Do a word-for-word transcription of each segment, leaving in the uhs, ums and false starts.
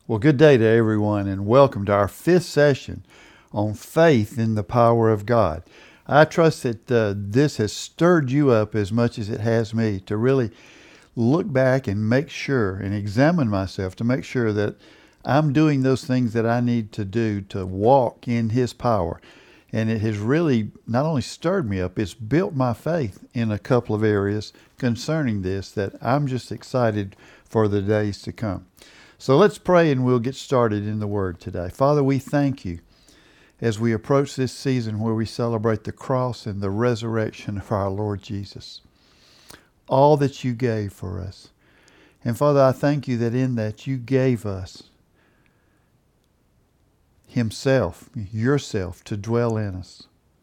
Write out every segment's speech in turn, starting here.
Well, good day to everyone, and welcome to our fifth session on faith in the power of God. I trust that uh, this has stirred you up as much as it has me to really look back and make sure and examine myself to make sure that I'm doing those things that I need to do to walk in His power. And it has really not only stirred me up, it's built my faith in a couple of areas concerning this that I'm just excited for the days to come. So let's pray and we'll get started in the Word today. Father, we thank you as we approach this season where we celebrate the cross and the resurrection of our Lord Jesus. All that you gave for us. And Father, I thank you that in that you gave us Himself, yourself, to dwell in us.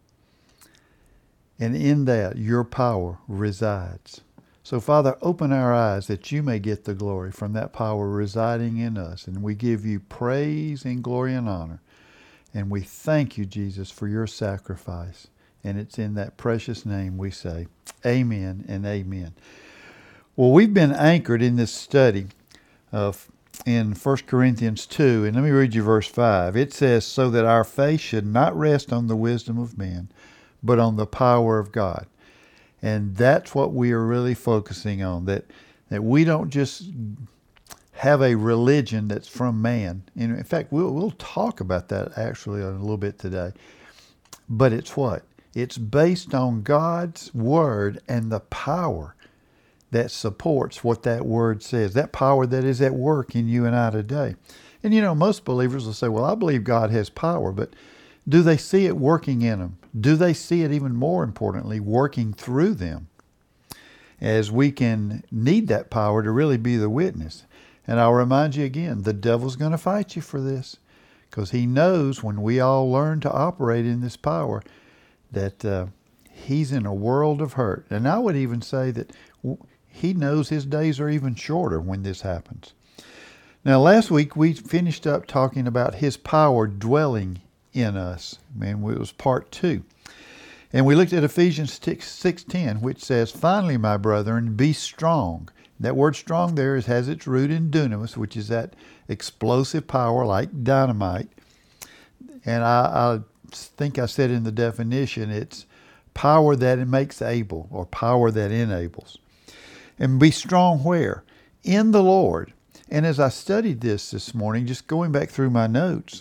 And in that your power resides. So, Father, open our eyes that you may get the glory from that power residing in us. And we give you praise and glory and honor. And we thank you, Jesus, for your sacrifice. And it's in that precious name we say, amen and amen. Well, we've been anchored in this study of in First Corinthians two. And let me read you verse five. It says, so that our faith should not rest on the wisdom of men, but on the power of God. And that's what we are really focusing on, that that we don't just have a religion that's from man. And in fact, we'll, we'll talk about that actually a little bit today. But it's what? It's based on God's Word and the power that supports what that Word says, that power that is at work in you and I today. And you know, most believers will say, well, I believe God has power, but do they see it working in them? Do they see it, even more importantly, working through them? As we can need that power to really be the witness. And I'll remind you again, the devil's going to fight you for this, because he knows when we all learn to operate in this power that uh, he's in a world of hurt. And I would even say that he knows his days are even shorter when this happens. Now, last week we finished up talking about his power dwelling in us. Man, it was part two. And we looked at Ephesians six ten, which says, finally, my brethren, be strong. That word strong there is, has its root in dunamis, which is that explosive power like dynamite. And I, I think I said in the definition, it's power that makes able, or power that enables. And be strong where? In the Lord. And as I studied this this morning, just going back through my notes,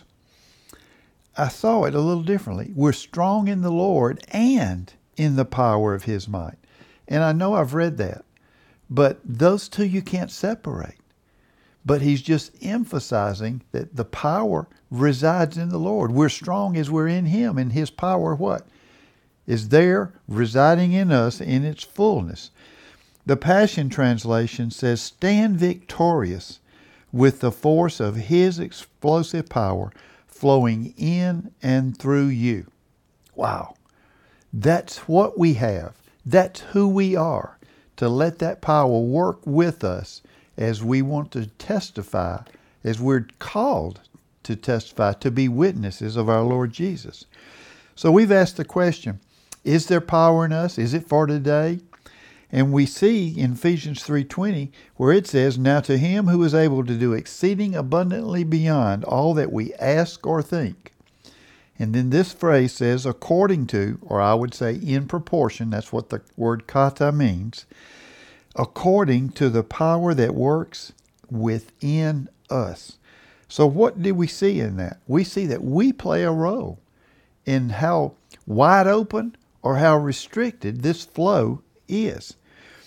I saw it a little differently. We're strong in the Lord and in the power of His might. And I know I've read that, but those two you can't separate. But he's just emphasizing that the power resides in the Lord. We're strong as we're in Him, and His power what? Is there residing in us in its fullness. The Passion Translation says, stand victorious with the force of His explosive power flowing in and through you. Wow. That's what we have. That's who we are, to let that power work with us as we want to testify, as we're called to testify, to be witnesses of our Lord Jesus. So we've asked the question, is there power in us? Is it for today? And we see in Ephesians three twenty where it says, now to Him who is able to do exceeding abundantly beyond all that we ask or think. And then this phrase says, according to, or I would say in proportion, that's what the word kata means, according to the power that works within us. So what did we see in that? We see that we play a role in how wide open or how restricted this flow is.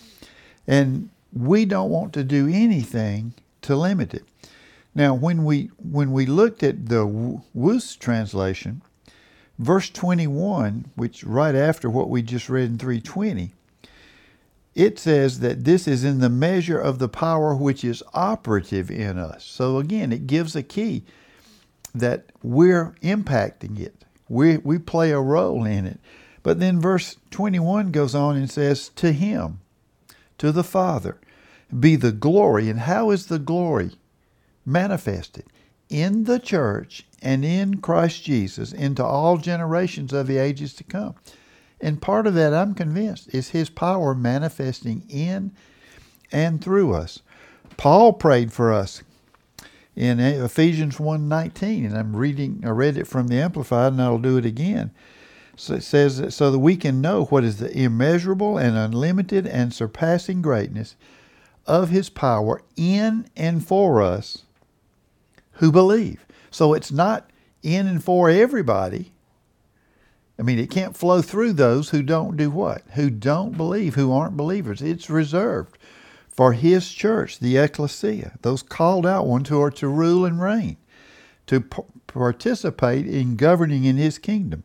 And we don't want to do anything to limit it. Now, when we when we looked at the Wuest translation, verse twenty-one, which right after what we just read in three twenty, it says that this is in the measure of the power which is operative in us. So again, it gives a key that we're impacting it. We we play a role in it. But then verse twenty-one goes on and says, to Him, to the Father, be the glory. And how is the glory manifested? In the church and in Christ Jesus into all generations of the ages to come. And part of that, I'm convinced, is His power manifesting in and through us. Paul prayed for us in Ephesians one nineteen, and I'm reading, I read it from the Amplified, and I'll do it again. So it says, that so that we can know what is the immeasurable and unlimited and surpassing greatness of his power in and for us who believe. So it's not in and for everybody. I mean, it can't flow through those who don't do what? Who don't believe, who aren't believers. It's reserved for his church, the ecclesia, those called out ones who are to rule and reign, to p- participate in governing in his kingdom.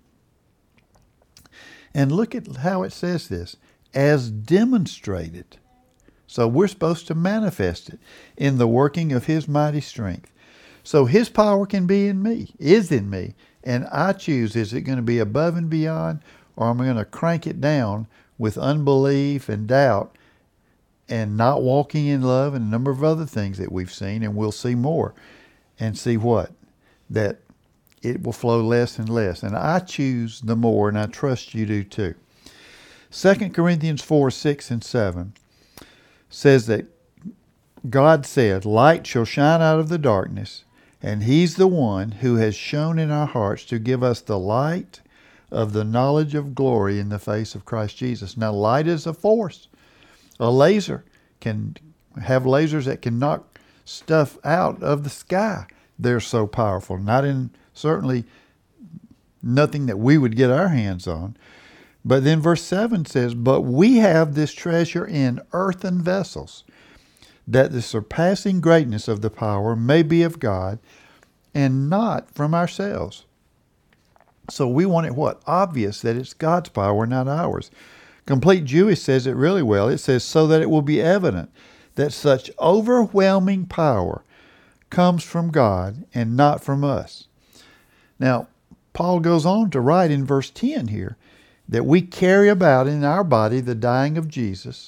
And look at how it says this, as demonstrated. So we're supposed to manifest it in the working of his mighty strength. So his power can be in me, is in me, and I choose, is it going to be above and beyond, or am I going to crank it down with unbelief and doubt and not walking in love and a number of other things that we've seen, and we'll see more, and see what? That it will flow less and less. And I choose the more, and I trust you do too. Second Corinthians four, six, and seven says that God said, light shall shine out of the darkness, and he's the one who has shone in our hearts to give us the light of the knowledge of glory in the face of Christ Jesus. Now, light is a force. A laser can have lasers that can knock stuff out of the sky. They're so powerful. Not in, certainly, nothing that we would get our hands on. But then verse seven says, but we have this treasure in earthen vessels, that the surpassing greatness of the power may be of God and not from ourselves. So we want it what? Obvious that it's God's power, not ours. Complete Jewish says it really well. It says, so that it will be evident that such overwhelming power comes from God and not from us. Now, Paul goes on to write in verse ten here that we carry about in our body the dying of Jesus,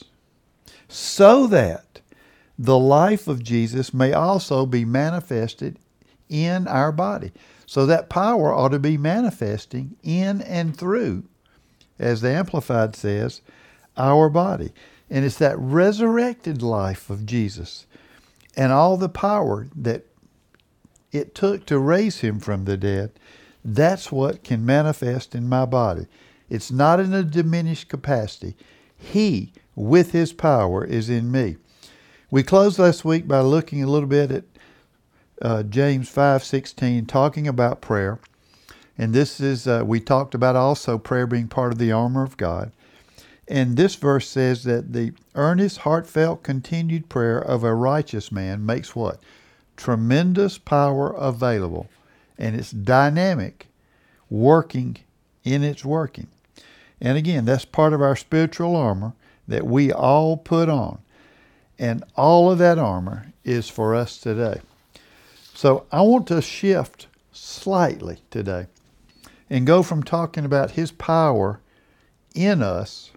so that the life of Jesus may also be manifested in our body. So that power ought to be manifesting in and through, as the Amplified says, our body. And it's that resurrected life of Jesus and all the power that it took to raise him from the dead. That's what can manifest in my body. It's not in a diminished capacity. He, with his power, is in me. We closed last week by looking a little bit at uh, James five sixteen, talking about prayer. And this is, uh, we talked about also prayer being part of the armor of God. And this verse says that the earnest, heartfelt, continued prayer of a righteous man makes what? Tremendous power available. And it's dynamic, working in its working. And again, that's part of our spiritual armor that we all put on. And all of that armor is for us today. So I want to shift slightly today and go from talking about his power in us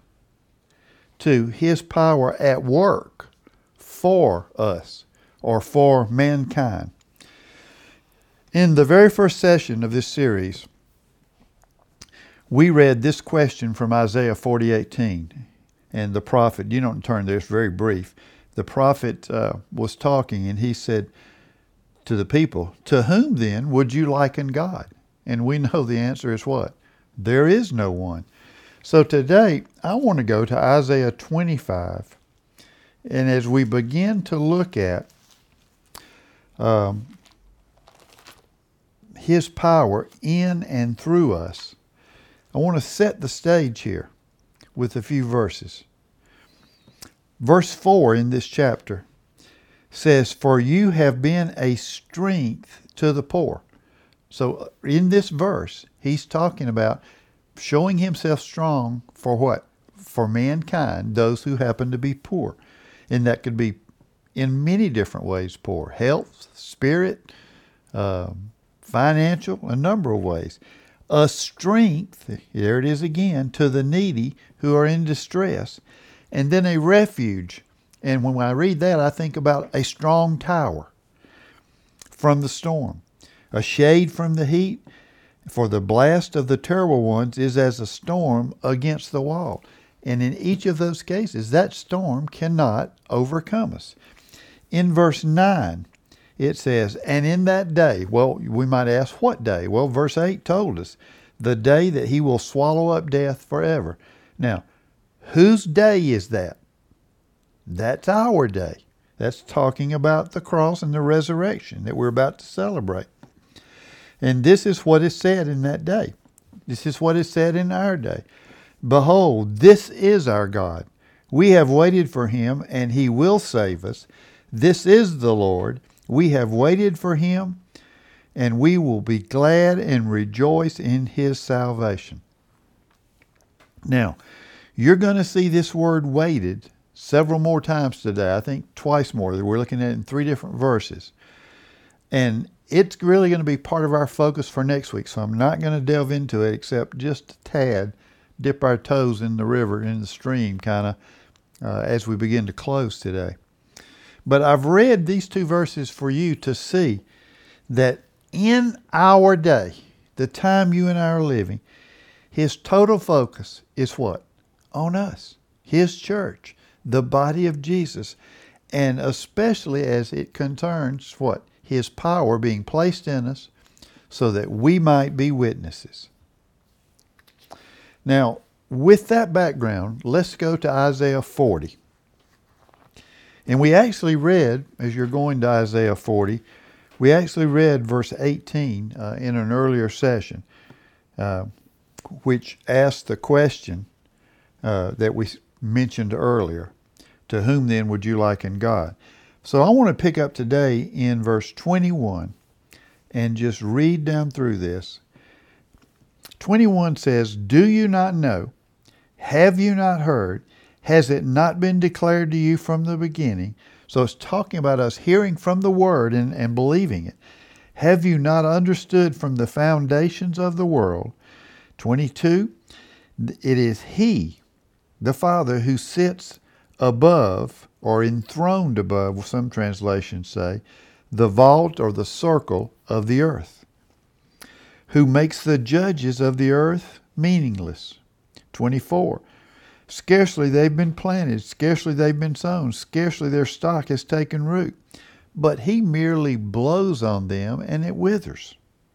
to his power at work for us or for mankind. In the very first session of this series, we read this question from Isaiah forty eighteen. And the prophet, you don't turn there, it's very brief. The prophet uh, was talking, and he said to the people, to whom then would you liken God? And we know the answer is what? There is no one. So today, I want to go to Isaiah twenty-five. And as we begin to look at um, his power in and through us, I want to set the stage here with a few verses. Verse four in this chapter says, for you have been a strength to the poor. So in this verse, he's talking about showing himself strong for what? For mankind, those who happen to be poor. And that could be in many different ways poor. Health, spirit, uh, financial, a number of ways. A strength, there it is again, to the needy who are in distress. And then a refuge. And when I read that, I think about a strong tower from the storm. A shade from the heat, for the blast of the terrible ones is as a storm against the wall. And in each of those cases, that storm cannot overcome us. In verse nine, it says, and in that day, well, we might ask, what day? Well, verse eight told us, the day that he will swallow up death forever. Now, whose day is that? That's our day. That's talking about the cross and the resurrection that we're about to celebrate. And this is what is said in that day. This is what is said in our day. Behold, this is our God. We have waited for him, and he will save us. This is the Lord. We have waited for him, and we will be glad and rejoice in his salvation. Now, you're going to see this word waited several more times today. I think twice more. We're looking at it in three different verses. And it's really going to be part of our focus for next week, so I'm not going to delve into it except just a tad, dip our toes in the river, in the stream, kind of, uh, as we begin to close today. But I've read these two verses for you to see that in our day, the time you and I are living, his total focus is what? On us, his church, the body of Jesus, and especially as it concerns what? His power being placed in us so that we might be witnesses. Now, with that background, let's go to Isaiah forty. And we actually read, as you're going to Isaiah forty, we actually read verse eighteen uh, in an earlier session, uh, which asked the question uh, that we mentioned earlier, to whom then would you liken God? So I want to pick up today in verse twenty-one and just read down through this. twenty-one says, do you not know? Have you not heard? Has it not been declared to you from the beginning? So it's talking about us hearing from the word and, and believing it. Have you not understood from the foundations of the world? twenty-two, it is he, the Father, who sits above, or enthroned above, some translations say, the vault or the circle of the earth, who makes the judges of the earth meaningless. twenty-four, scarcely they've been planted, scarcely they've been sown, scarcely their stock has taken root, but he merely blows on them and it withers,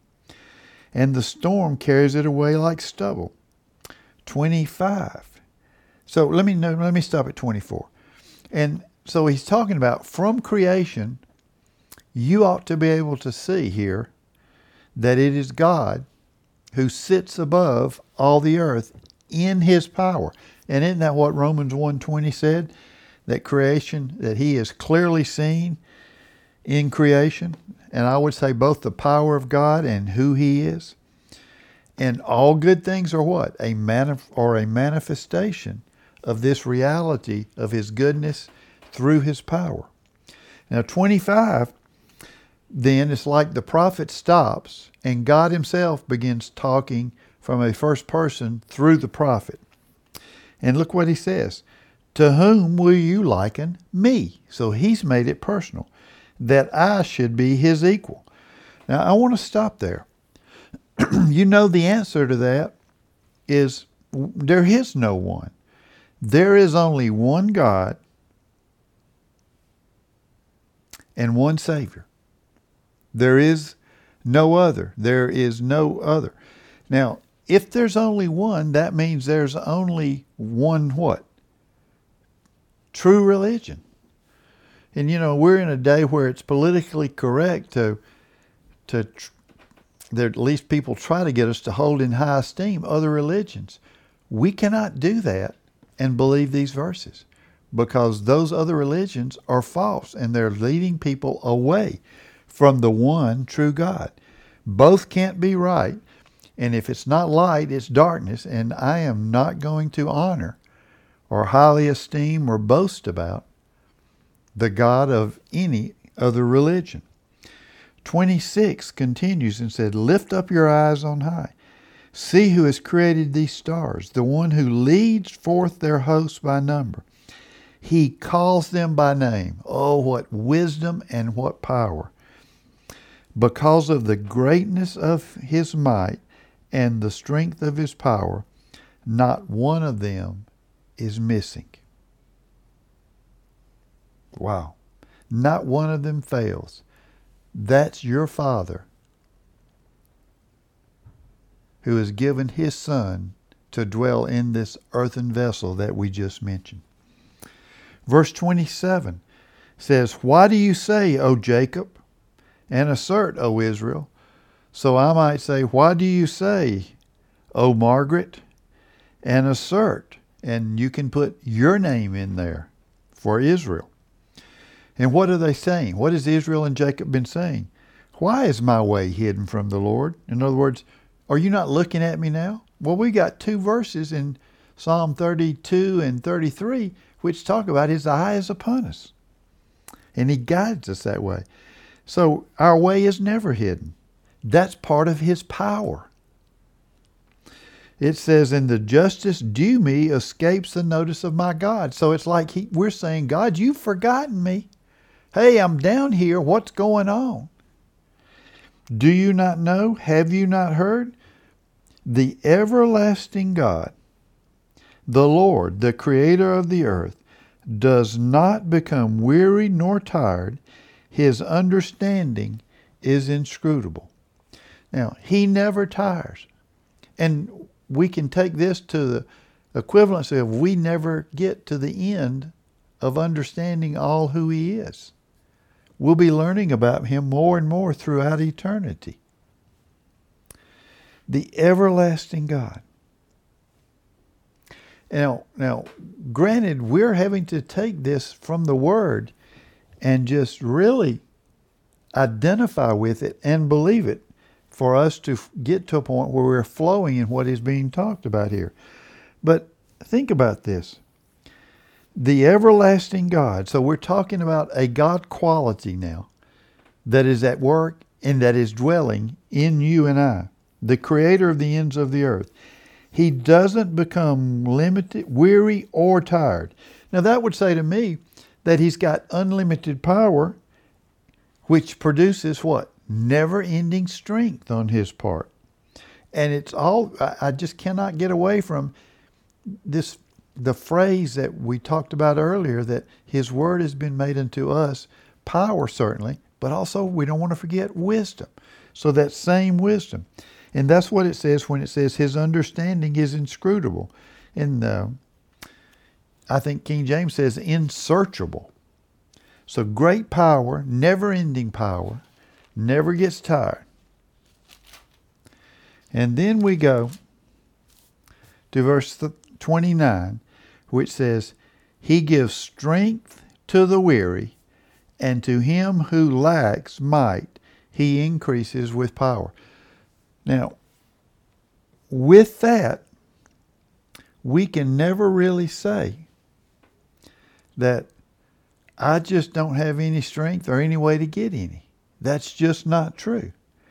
and the storm carries it away like stubble. twenty-five, so let me let me stop at twenty-four. And so he's talking about from creation, you ought to be able to see here that it is God who sits above all the earth in his power. And isn't that what Romans one twenty said? That creation, that he is clearly seen in creation. And I would say both the power of God and who he is. And all good things are what? A manif- or a manifestation of this reality of his goodness through his power. Now twenty-five, then it's like the prophet stops and God himself begins talking from a first person through the prophet. And look what he says. To whom will you liken me? So he's made it personal, that I should be his equal. Now I want to stop there. You know the answer to that is there is no one. There is only one God and one Savior. There is no other. There is no other. Now, if there's only one, that means there's only one what? True religion. And you know, we're in a day where it's politically correct to, to tr- there, at least people try to get us to hold in high esteem other religions. We cannot do that and believe these verses, because those other religions are false and they're leading people away from the one true God. Both can't be right, and if it's not light, it's darkness, and I am not going to honor or highly esteem or boast about the God of any other religion. twenty-six continues and said, lift up your eyes on high. See who has created these stars, the one who leads forth their hosts by number. He calls them by name. Oh, what wisdom and what power. Because of the greatness of his might and the strength of his power, not one of them is missing. Wow. Not one of them fails. That's your Father who has given his Son to dwell in this earthen vessel that we just mentioned. Verse twenty-seven says, "Why do you say, O Jacob, and assert, O Israel?" So I might say, why do you say, O Margaret, and assert? And you can put your name in there for Israel. And what are they saying? What has Israel and Jacob been saying? Why is my way hidden from the Lord? In other words, are you not looking at me now? Well, we got two verses in Psalm thirty-two and thirty-three which talk about his eye is upon us. And he guides us that way. So our way is never hidden. That's part of his power. It says, "And the justice due me escapes the notice of my God." So it's like he, we're saying, God, you've forgotten me. Hey, I'm down here. What's going on? "Do you not know? Have you not heard? The everlasting God, the Lord, the creator of the earth, does not become weary nor tired. His understanding is inscrutable." Now, he never tires. And we can take this to the equivalency of we never get to the end of understanding all who he is. We'll be learning about him more and more throughout eternity. The everlasting God. Now, now, granted, we're having to take this from the Word and just really identify with it and believe it for us to get to a point where we're flowing in what is being talked about here. But think about this. The everlasting God. So we're talking about a God quality now that is at work and that is dwelling in you and I, the creator of the ends of the earth. He doesn't become limited, weary, or tired. Now that would say to me that he's got unlimited power, which produces what? Never-ending strength on his part. And it's all, I just cannot get away from this, the phrase that we talked about earlier, that his word has been made unto us, power certainly, but also we don't want to forget wisdom. So that same wisdom. And that's what it says when it says his understanding is inscrutable. And uh, I think King James says insearchable. So great power, never-ending power, never gets tired. And then we go to verse twenty-nine, which says, "He gives strength to the weary, and to him who lacks might, he increases with power." Now, with that, we can never really say that I just don't have any strength or any way to get any. That's just not true.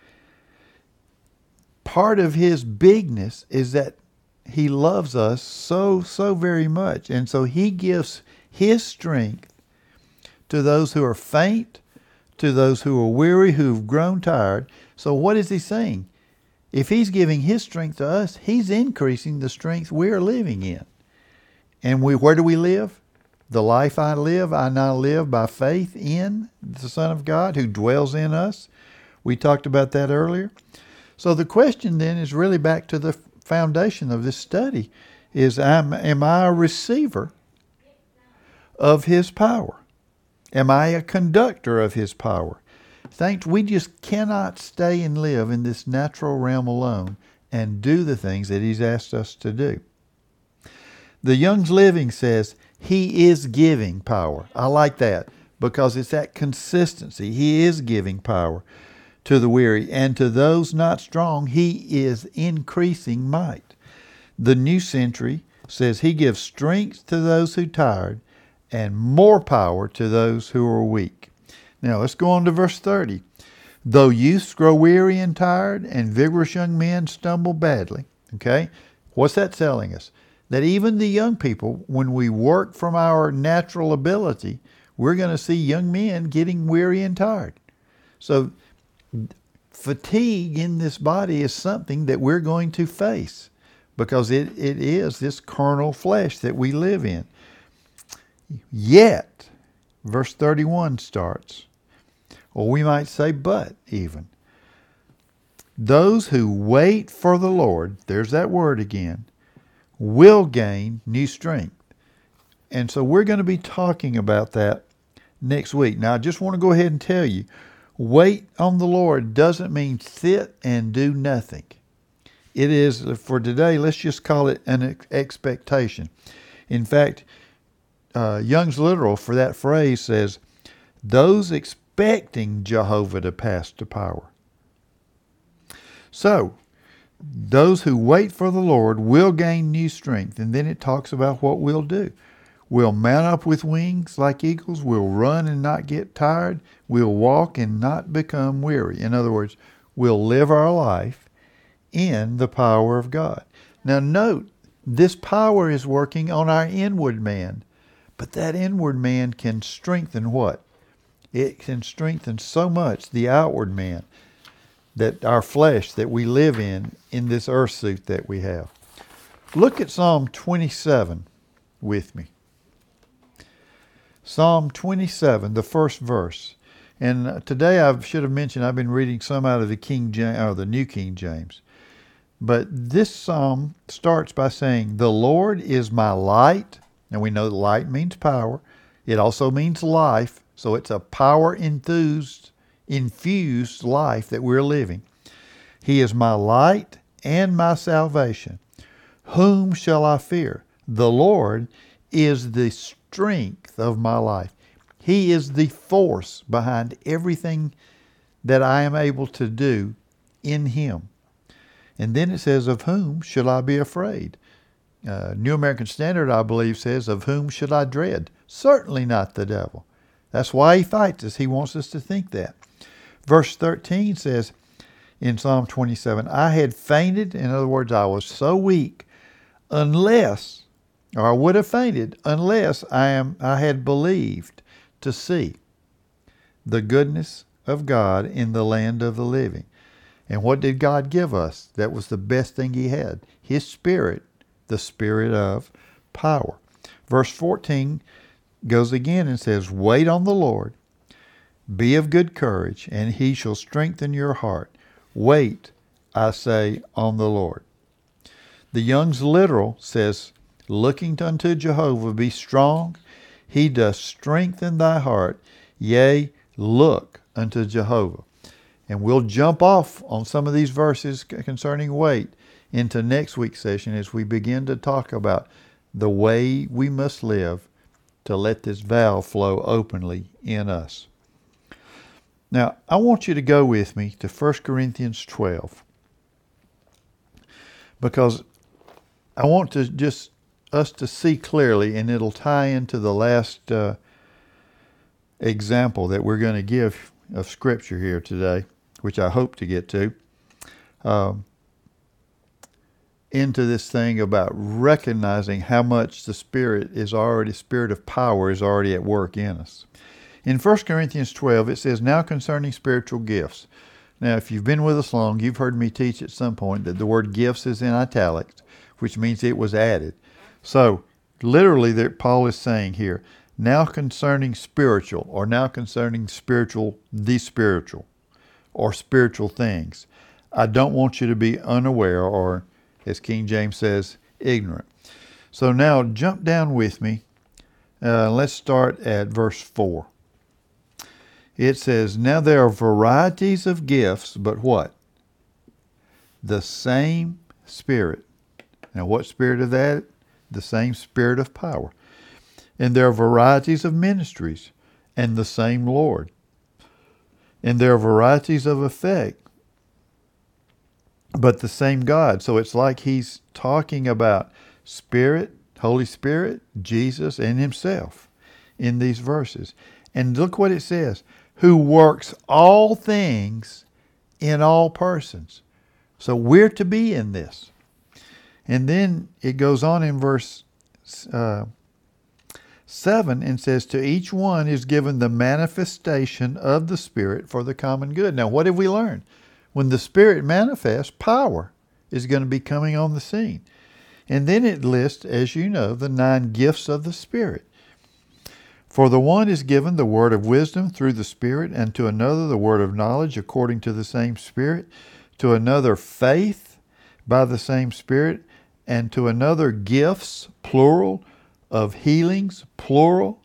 Part of his bigness is that he loves us so, so very much. And so he gives his strength to those who are faint, to those who are weary, who've grown tired. So what is he saying? If he's giving his strength to us, he's increasing the strength we're living in. And we, where do we live? The life I live, I now live by faith in the Son of God who dwells in us. We talked about that earlier. So the question then is really back to the foundation of this study is, am, am I a receiver of his power? Am I a conductor of his power? Thanks, we just cannot stay and live in this natural realm alone and do the things that he's asked us to do. The Young's Living says, he is giving power. I like that because it's that consistency. He is giving power to the weary, and to those not strong, he is increasing might. The New Century says he gives strength to those who are tired and more power to those who are weak. Now let's go on to verse thirty. Though youths grow weary and tired, and vigorous young men stumble badly. Okay? What's that telling us? That even the young people, when we work from our natural ability, we're going to see young men getting weary and tired. So fatigue in this body is something that we're going to face because it, it is this carnal flesh that we live in. Yet, verse thirty-one starts, or we might say but even. Those who wait for the Lord, there's that word again, will gain new strength. And so we're going to be talking about that next week. Now, I just want to go ahead and tell you, wait on the Lord doesn't mean sit and do nothing. It is, for today, let's just call it an expectation. In fact, uh, Young's Literal for that phrase says, those expecting Jehovah to pass to power. So, those who wait for the Lord will gain new strength. And then it talks about what we'll do. We'll mount up with wings like eagles. We'll run and not get tired. We'll walk and not become weary. In other words, we'll live our life in the power of God. Now note, this power is working on our inward man. But that inward man can strengthen what? It can strengthen so much the outward man, that our flesh that we live in, in this earth suit that we have. Look at Psalm twenty-seven with me. Psalm twenty-seven, the first verse. And today I should have mentioned I've been reading some out of the King James, or the New King James. But this psalm starts by saying, the Lord is my light. And we know that light means power. It also means life. So it's a power enthused infused life that we're living. He is my light and my salvation. Whom shall I fear? The Lord is the strength of my life. He is the force behind everything that I am able to do in Him. And then it says, of whom shall I be afraid? Uh, New American Standard, I believe, says, of whom should I dread? Certainly not the devil. That's why he fights us. He wants us to think that. Verse thirteen says in Psalm twenty-seven, I had fainted. In other words, I was so weak, unless, or I would have fainted, unless I am I had believed to see the goodness of God in the land of the living. And what did God give us? That was the best thing He had. His Spirit, the Spirit of power. Verse fourteen goes again and says, wait on the Lord. Be of good courage, and He shall strengthen your heart. Wait, I say, on the Lord. The Young's Literal says, looking unto Jehovah, be strong. He doth strengthen thy heart. Yea, look unto Jehovah. And we'll jump off on some of these verses concerning wait into next week's session as we begin to talk about the way we must live to let this valve flow openly in us. Now, I want you to go with me to First Corinthians twelve, because I want to just us to see clearly, and it'll tie into the last uh, example that we're going to give of Scripture here today, which I hope to get to, um, into this thing about recognizing how much the Spirit is already, Spirit of power is already at work in us. In First Corinthians twelve, it says, now concerning spiritual gifts. Now, if you've been with us long, you've heard me teach at some point that the word gifts is in italics, which means it was added. So, literally, that Paul is saying here, now concerning spiritual, or now concerning spiritual, the spiritual, or spiritual things. I don't want you to be unaware, or, as King James says, ignorant. So now, jump down with me. Uh, let's start at verse four. It says, now there are varieties of gifts, but what? The same Spirit. Now what Spirit is that? The same Spirit of power. And there are varieties of ministries, and the same Lord. And there are varieties of effect, but the same God. So it's like he's talking about Spirit, Holy Spirit, Jesus, and Himself in these verses. And look what it says. Who works all things in all persons. So we're to be in this. And then it goes on in verse uh, seven and says, to each one is given the manifestation of the Spirit for the common good. Now what have we learned? When the Spirit manifests, power is going to be coming on the scene. And then it lists, as you know, the nine gifts of the Spirit. For the one is given the word of wisdom through the Spirit, and to another the word of knowledge according to the same Spirit, to another faith by the same Spirit, and to another gifts, plural, of healings, plural,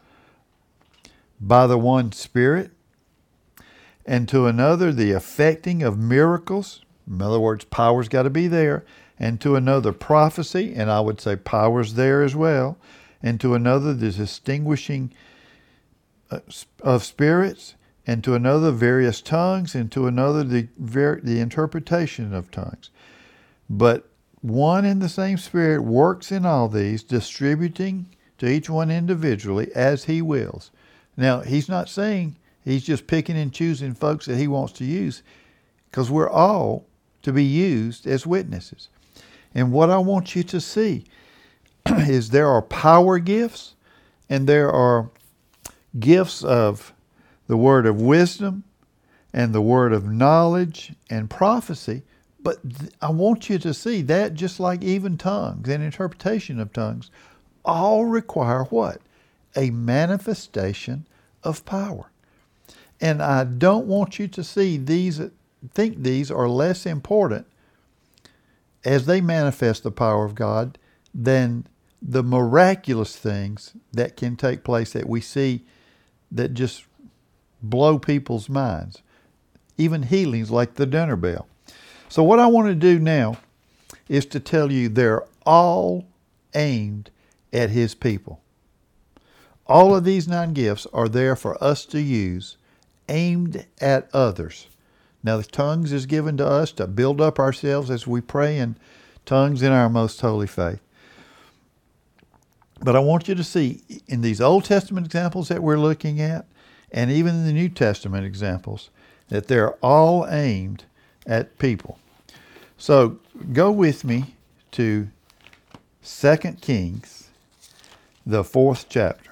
by the one Spirit, and to another the effecting of miracles. In other words, power's got to be there. And to another prophecy, and I would say power's there as well. And to another the distinguishing of spirits, and to another various tongues, and to another the the interpretation of tongues. But one and the same Spirit works in all these, distributing to each one individually as He wills. Now, He's not saying He's just picking and choosing folks that He wants to use, because we're all to be used as witnesses. And what I want you to see is there are power gifts, and there are gifts of the word of wisdom and the word of knowledge and prophecy. But th- I want you to see that just like even tongues and interpretation of tongues all require what? A manifestation of power. And I don't want you to see these, think these are less important as they manifest the power of God than the miraculous things that can take place that we see that just blow people's minds. Even healings like the dinner bell. So what I want to do now is to tell you they're all aimed at His people. All of these nine gifts are there for us to use, aimed at others. Now the tongues is given to us to build up ourselves as we pray in tongues in our most holy faith. But I want you to see in these Old Testament examples that we're looking at, and even in the New Testament examples, that they're all aimed at people. So go with me to Second Kings, the fourth chapter.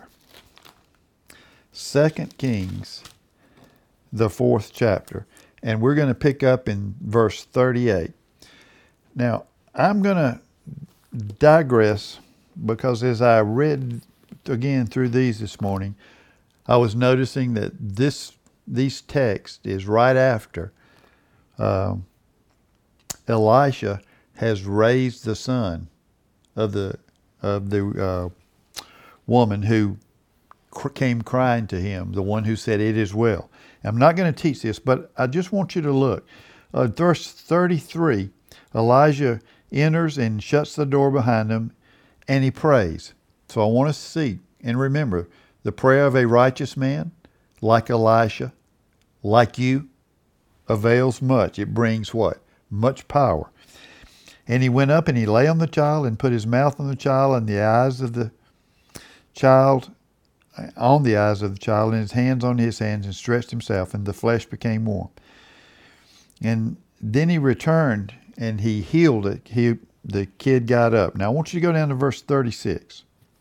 Second Kings, the fourth chapter. And we're going to pick up in verse thirty-eight. Now, I'm going to digress because as I read again through these this morning, I was noticing that this these texts is right after uh, Elisha has raised the son of the of the uh, woman who cr- came crying to him, the one who said, "It is well." I'm not going to teach this, but I just want you to look. Uh, verse thirty-three, Elijah enters and shuts the door behind him, and he prays. So I want us to see and remember the prayer of a righteous man, like Elisha, like you, avails much. It brings what? Much power. And he went up and he lay on the child and put his mouth on the child and the eyes of the child, on the eyes of the child, and his hands on his hands, and stretched himself, and the flesh became warm. And then he returned and he healed it. He, the kid got up. Now I want you to go down to verse thirty-six.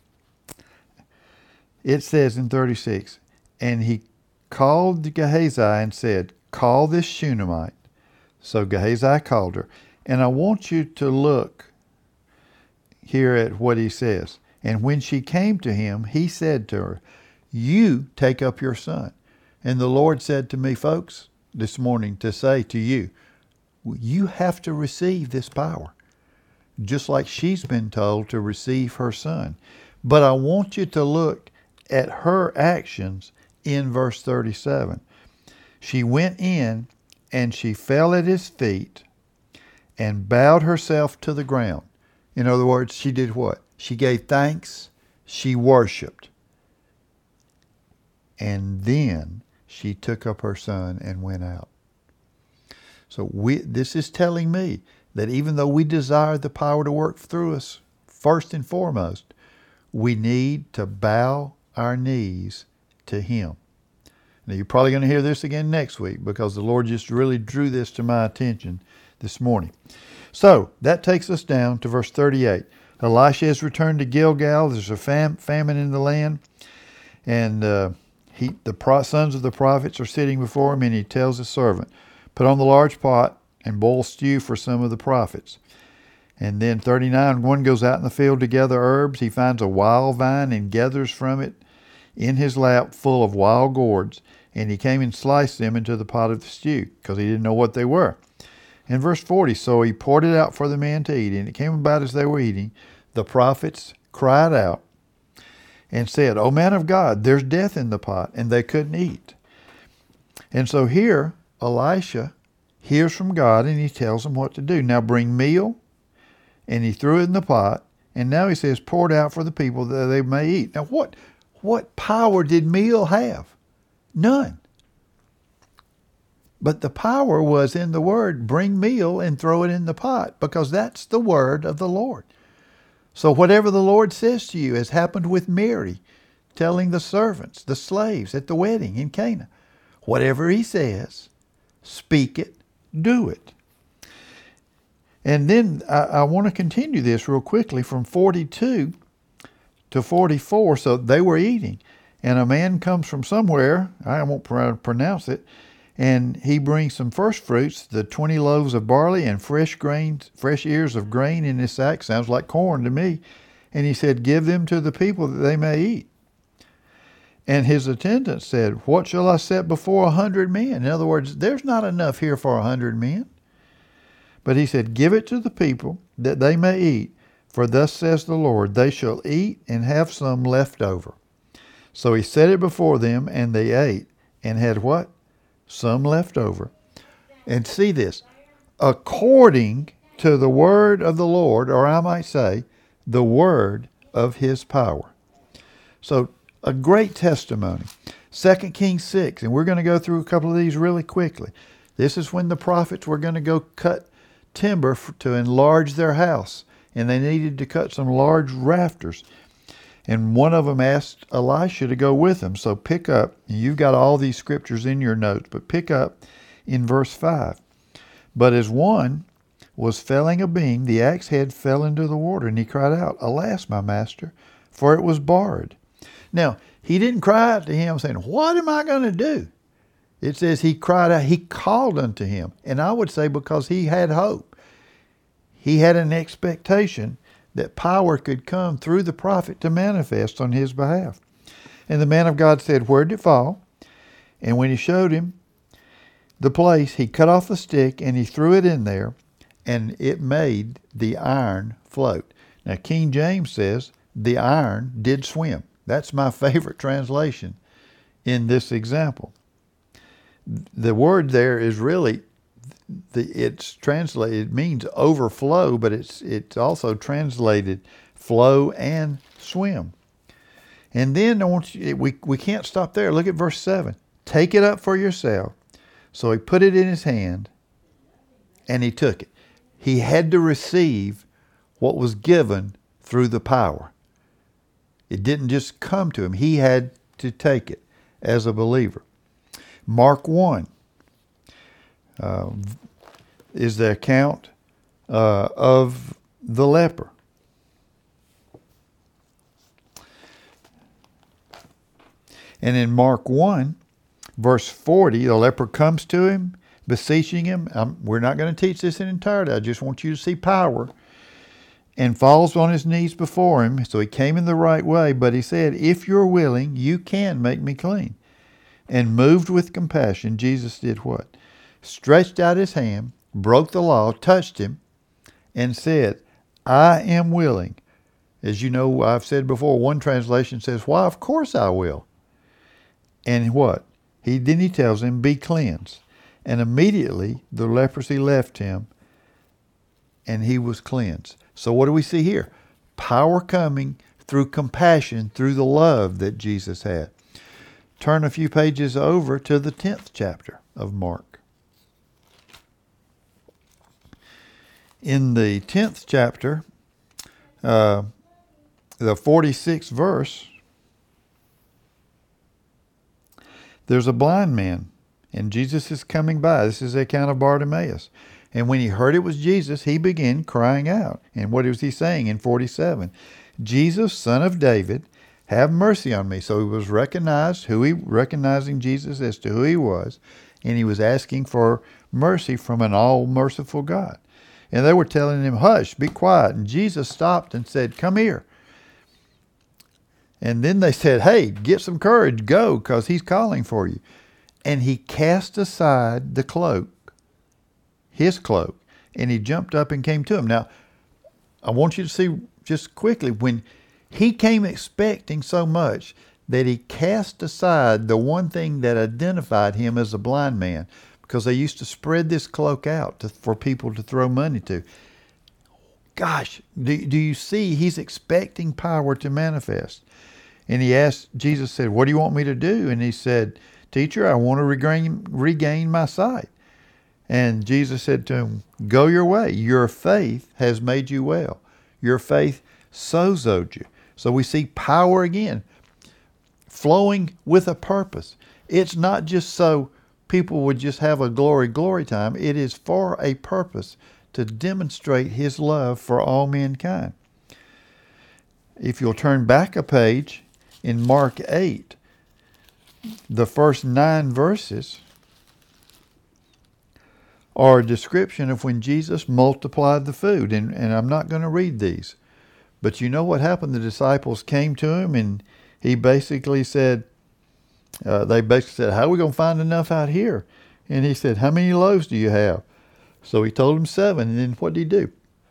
It says in thirty-six, and he called Gehazi and said, "Call this Shunammite." So Gehazi called her. And I want you to look here at what he says. And when she came to him, he said to her, "You take up your son." And the Lord said to me, folks, this morning to say to you, you have to receive this power, just like she's been told to receive her son. But I want you to look at her actions in verse thirty-seven. She went in and she fell at his feet and bowed herself to the ground. In other words, she did what? She gave thanks, she worshiped. And then she took up her son and went out. So we, this is telling me that even though we desire the power to work through us, first and foremost, we need to bow our knees to Him. Now you're probably going to hear this again next week because the Lord just really drew this to my attention this morning. So that takes us down to verse thirty-eight. Elisha has returned to Gilgal. There's a fam- famine in the land. And uh, he, the pro- sons of the prophets are sitting before him, and he tells his servant, "Put on the large pot and boil stew for some of the prophets." And then thirty-nine, one goes out in the field to gather herbs. He finds a wild vine and gathers from it. in his lap full of wild gourds, and he came and sliced them into the pot of the stew, because he didn't know what they were. In verse forty, so he poured it out for the men to eat, and it came about as they were eating, the prophets cried out and said, O man of God, there's death in the pot, and they couldn't eat. And so here, Elisha hears from God, and he tells them what to do. Now bring meal, and he threw it in the pot, and now he says, pour it out for the people that they may eat. Now what, what power did meal have? None. But the power was in the word, bring meal and throw it in the pot, because that's the word of the Lord. So whatever the Lord says to you, as happened with Mary, telling the servants, the slaves at the wedding in Cana, whatever he says, speak it, do it. And then I, I want to continue this real quickly from forty-two to forty-four. So they were eating, and a man comes from somewhere, I won't pronounce it, and he brings some first fruits, the twenty loaves of barley and fresh grains, fresh ears of grain in his sack. Sounds like corn to me. And he said, give them to the people that they may eat. And his attendant said, what shall I set before a hundred men? In other words, there's not enough here for a hundred men. But he said, give it to the people that they may eat. For thus says the Lord, they shall eat and have some left over. So he set it before them, and they ate and had what? Some left over. And see this, according to the word of the Lord, or I might say, the word of his power. So a great testimony. Second Kings six, and we're going to go through a couple of these really quickly. This is when the prophets were going to go cut timber to enlarge their house, and they needed to cut some large rafters. And one of them asked Elisha to go with them. So pick up, and you've got all these scriptures in your notes, but pick up in verse five. But as one was felling a beam, the axe head fell into the water, and he cried out, Alas, my master, for it was barred. Now, he didn't cry out to him saying, what am I going to do? It says he cried out, he called unto him. And I would say because he had hope. He had an expectation that power could come through the prophet to manifest on his behalf. And the man of God said, where did it fall? And when he showed him the place, he cut off the stick and he threw it in there, and it made the iron float. Now, King James says the iron did swim. That's my favorite translation in this example. The word there is really, the, it's translated, it means overflow, but it's it's also translated flow and swim. And then I want you, we, we can't stop there. Look at verse seven. Take it up for yourself. So he put it in his hand and he took it. He had to receive what was given through the power. It didn't just come to him. He had to take it as a believer. Mark one uh, is the account uh, of the leper. And in Mark one, verse forty, the leper comes to him, beseeching him. Um, we're not going to teach this in entirety. I just want you to see power. And falls on his knees before him. So he came in the right way, but he said, if you're willing, you can make me clean. And moved with compassion, Jesus did what? Stretched out his hand, broke the law, touched him, and said, I am willing. As you know, I've said before, one translation says, why, of course I will. And what? He Then he tells him, be cleansed. And immediately the leprosy left him, and he was cleansed. So what do we see here? Power coming through compassion, through the love that Jesus had. Turn a few pages over to the tenth chapter of Mark. In the tenth chapter, uh, the forty-sixth verse, there's a blind man, and Jesus is coming by. This is the account of Bartimaeus. And when he heard it was Jesus, he began crying out. And what was he saying in forty-seven? Jesus, Son of David, have mercy on me. So he was recognized, who he recognizing Jesus as to who he was, and he was asking for mercy from an all-merciful God. And they were telling him, hush, be quiet. And Jesus stopped and said, come here. And then they said, hey, get some courage, go, because he's calling for you. And he cast aside the cloak, his cloak, and he jumped up and came to him. Now, I want you to see just quickly, when he came expecting so much that he cast aside the one thing that identified him as a blind man, because they used to spread this cloak out to, for people to throw money to. Gosh, do, do you see he's expecting power to manifest? And he asked, Jesus said, what do you want me to do? And he said, teacher, I want to regain, regain my sight. And Jesus said to him, go your way. Your faith has made you well. Your faith sozoed you. So we see power again, flowing with a purpose. It's not just so people would just have a glory, glory time. It is for a purpose to demonstrate his love for all mankind. If you'll turn back a page in Mark eight, the first nine verses are a description of when Jesus multiplied the food. And, and I'm not going to read these. But you know what happened? The disciples came to him and he basically said, uh, they basically said, how are we going to find enough out here? And he said, how many loaves do you have? So he told them seven. And then what did he do?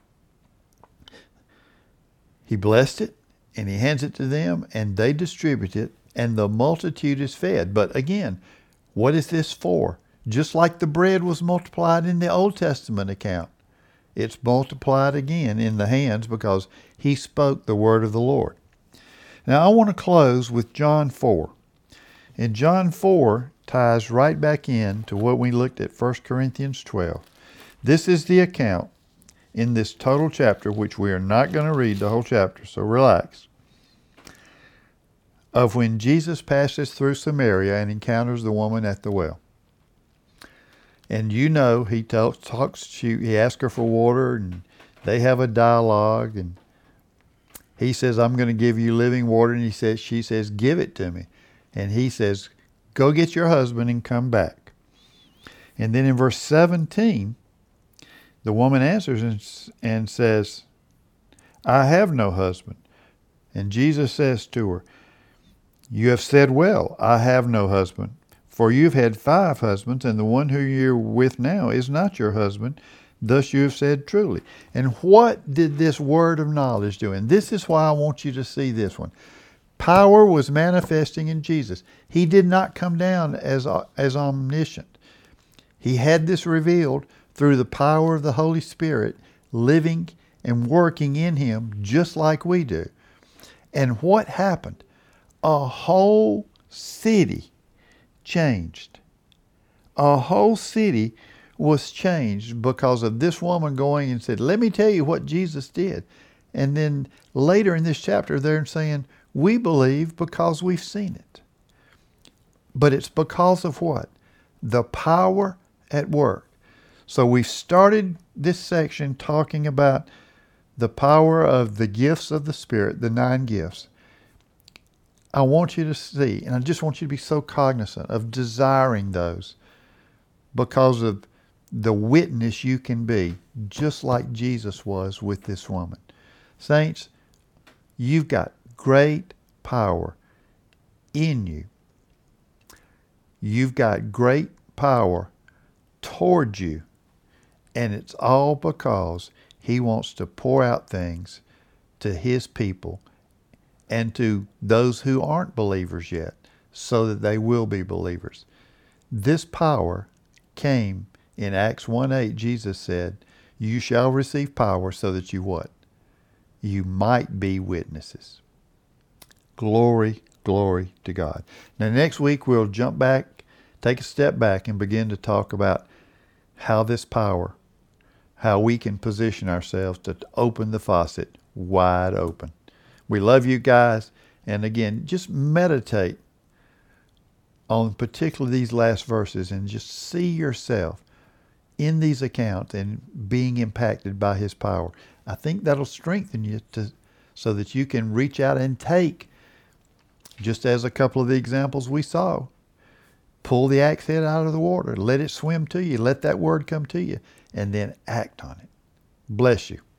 He blessed it and he hands it to them and they distribute it and the multitude is fed. But again, what is this for? Just like the bread was multiplied in the Old Testament account, it's multiplied again in the hands because he spoke the word of the Lord. Now I want to close with John four. And John four ties right back in to what we looked at First Corinthians twelve. This is the account in this total chapter, which we are not going to read the whole chapter, so relax, of when Jesus passes through Samaria and encounters the woman at the well. And you know, he talks, talks she, he asks her for water, and they have a dialogue, and he says, I'm going to give you living water, and he says, she says, give it to me. And he says, go get your husband and come back. And then in verse seventeen, the woman answers and, and says, I have no husband. And Jesus says to her, you have said well, I have no husband. For you've had five husbands, and the one who you're with now is not your husband. Thus you have said truly. And what did this word of knowledge do? And this is why I want you to see this one. Power was manifesting in Jesus. He did not come down as, as omniscient. He had this revealed through the power of the Holy Spirit living and working in him just like we do. And what happened? A whole city changed. A whole city was changed because of this woman going and said, let me tell you what Jesus did. And then later in this chapter, they're saying, we believe because we've seen it. But it's because of what? The power at work. So we started this section talking about the power of the gifts of the Spirit, the nine gifts. I want you to see, and I just want you to be so cognizant of desiring those because of the witness you can be, just like Jesus was with this woman. Saints, you've got great power in you. You've got great power toward you, and it's all because he wants to pour out things to his people and to those who aren't believers yet, so that they will be believers. This power came in Acts one eight. Jesus said, you shall receive power so that you what? You might be witnesses. Glory, glory to God. Now next week we'll jump back, take a step back and begin to talk about how this power, how we can position ourselves to open the faucet wide open. We love you guys. And again, just meditate on particularly these last verses and just see yourself in these accounts and being impacted by his power. I think that'll strengthen you to so that you can reach out and take, just as a couple of the examples we saw, pull the axe head out of the water, let it swim to you, let that word come to you, and then act on it. Bless you.